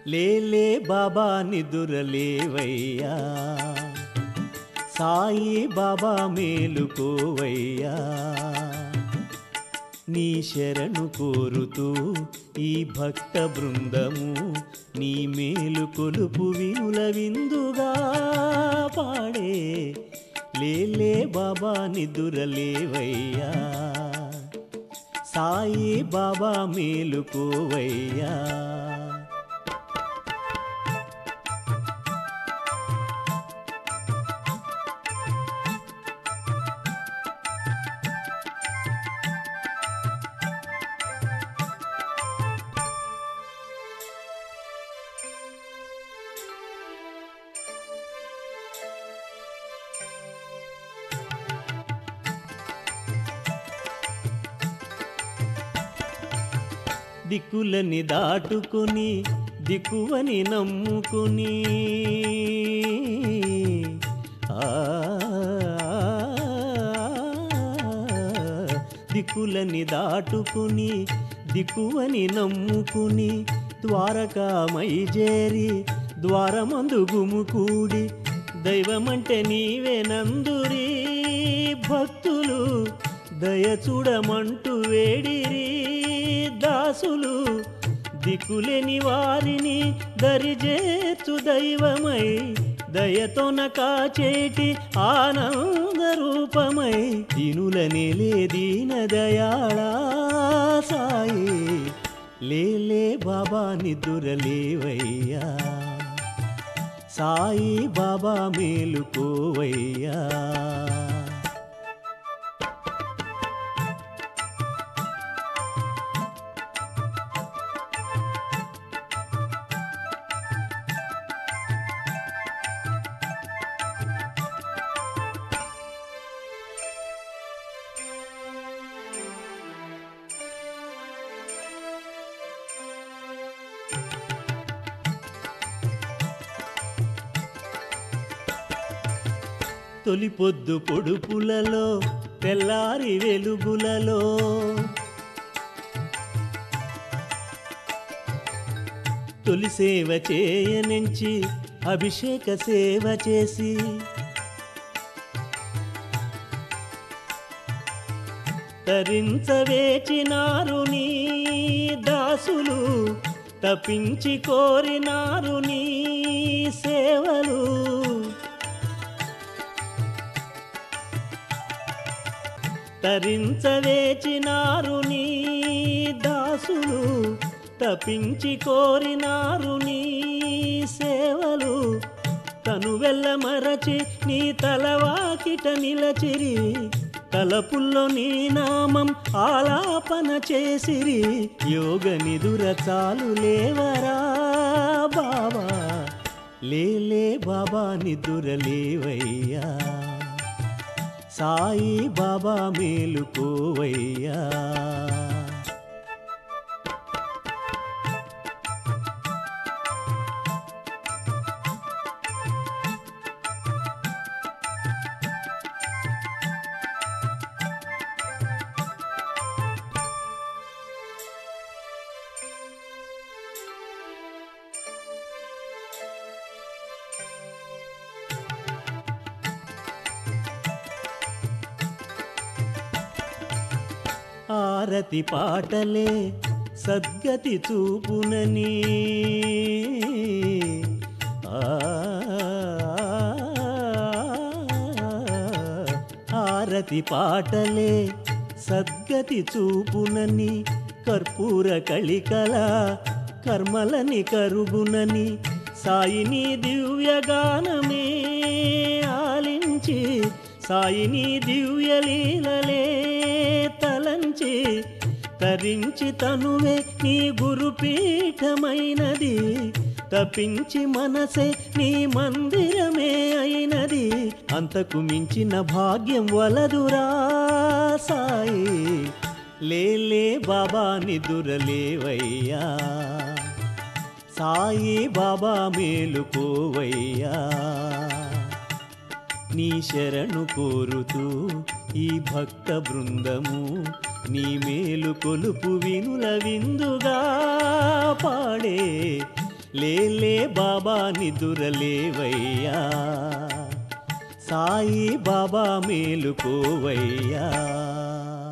లేలే బాబా నిదురలేవయ్యా, సాయి బాబా మేలుకోవయ్యా. నీ శరణు కోరుతూ ఈ భక్త బృందము నీ మేలు కొలుపు వినుల విందుగా పాడే. లేలే బాబా నిదురలేవయ్యా, సాయి బాబా మేలుకోవయ్యా. దిక్కులని దాటుకుని దిక్కువని నమ్ముకుని దిక్కులని దాటుకుని దిక్కువని నమ్ముకుని ద్వారకామై చేరి ద్వారమందు గుమికూడి దైవమంటే నీవే నందురి భక్తులు దయచూడమంటూ వేడిరి దాసులు. దిక్కులేని వారిని దరిజేర్చు దైవమై దయతోన కాచేటి ఆనంద రూపమై దీనులనేలే దీన దయాళా సాయి. లేలే బాబా నిదురలేవయ్యా, సాయి బాబా మేలుకోవయ్యా. తొలి పొద్దు పొడుపులలో తెల్లారి వెలుగులలో తొలి సేవ చేయనించి అభిషేక సేవ చేసి తరించవేచినారు నీ దాసులు తప్పించి కోరినారు నీ సేవలు. తరించవేచినారు నీ దాసులు తప్పించి కోరినారు నీ సేవలు. తను వెళ్ళమరచి నీ తలవాకిట నిలచిరి తలపుల్లో నీ నామం ఆలాపన చేసిరి. యోగ నిదుర చాలు లేవరా బాబా, లేలే బాబా నిదురలేవయ్యా, సాయి బాబా మేలుకోవయ్యా. ఆరతి పాటలే సద్గతి చూపునని ఆరతి పాటలే సద్గతి చూపునని కర్పూర కళికల కర్మలని కరుగునని సాయిని దివ్యగానమే ఆలించి సాయిని దివ్యలీలలే తలంచి తరించి తనువే నీ గురుపీఠమైనది తప్పించి మనసే నీ మందిరమే అయినది. అంతకు మించిన భాగ్యం వలదురా సాయి. లేలే బాబా నిదురలేవయ్యా, సాయి బాబా మేలుకోవయ్యా. నీ శరణు కోరుతూ ఈ భక్త బృందము నీ మేలు కొలుపు వినుల విందుగా పాడే. లేలే బాబా నిదురలేవయ్యా సాయి బాబా మేలుకోవయ్యా